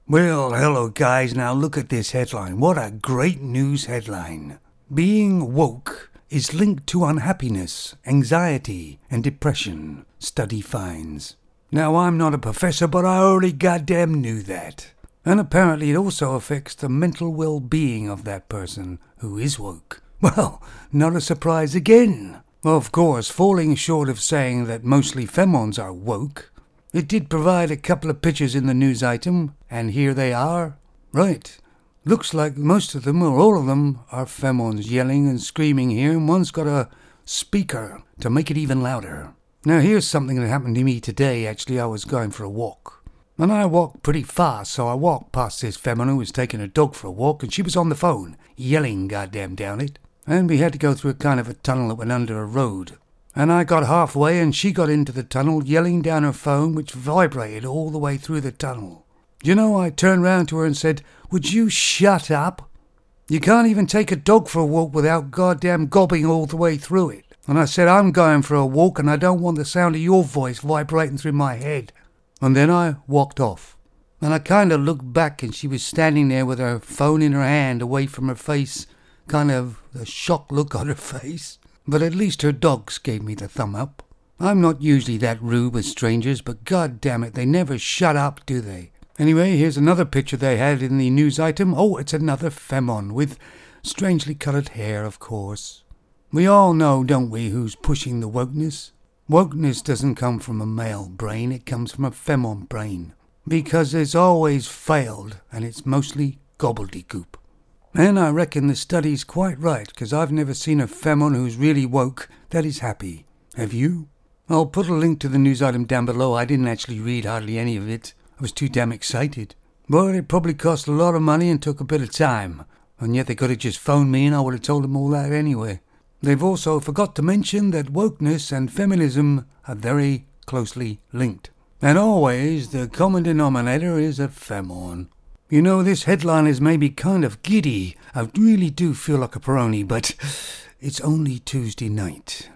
Well, hello guys, now look at this headline. What a great news headline. Being woke is linked to unhappiness, anxiety, and depression, study finds. Now, I'm not a professor, but I already goddamn knew that. And apparently it also affects the mental well-being of that person who is woke. Well, not a surprise again. Of course, falling short of saying that mostly femons are woke, it did provide a couple of pictures in the news item, and here they are. Right. Looks like most of them, or all of them, are femons yelling and screaming here, and one's got a speaker to make it even louder. Now here's something that happened to me today. Actually, I was going for a walk. And I walked pretty fast, so I walked past this feminine who was taking her dog for a walk, and she was on the phone, yelling goddamn down it. And we had to go through a kind of a tunnel that went under a road. And I got halfway, and she got into the tunnel, yelling down her phone, which vibrated all the way through the tunnel. You know, I turned round to her and said, "Would you shut up? You can't even take a dog for a walk without goddamn gobbing all the way through it." And I said, "I'm going for a walk, and I don't want the sound of your voice vibrating through my head." And then I walked off. And I kind of looked back, and she was standing there with her phone in her hand, away from her face, kind of a shocked look on her face. But at least her dogs gave me the thumb up. I'm not usually that rude with strangers, but god damn it, they never shut up, do they? Anyway, here's another picture they had in the news item. Oh, it's another femon with strangely coloured hair, of course. We all know, don't we, who's pushing the wokeness? Wokeness doesn't come from a male brain, it comes from a femon brain. Because it's always failed, and it's mostly gobbledygook. And I reckon the study's quite right, because I've never seen a femon who's really woke that is happy. Have you? I'll put a link to the news item down below. I didn't actually read hardly any of it. I was too damn excited. But it probably cost a lot of money and took a bit of time. And yet they could have just phoned me and I would have told them all that anyway. They've also forgot to mention that wokeness and feminism are very closely linked. And always the common denominator is a femon. You know, this headline is maybe kind of giddy. I really do feel like a Peroni, but it's only Tuesday night.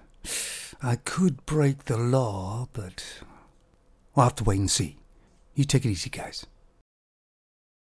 I could break the law, but we'll have to wait and see. You take it easy, guys.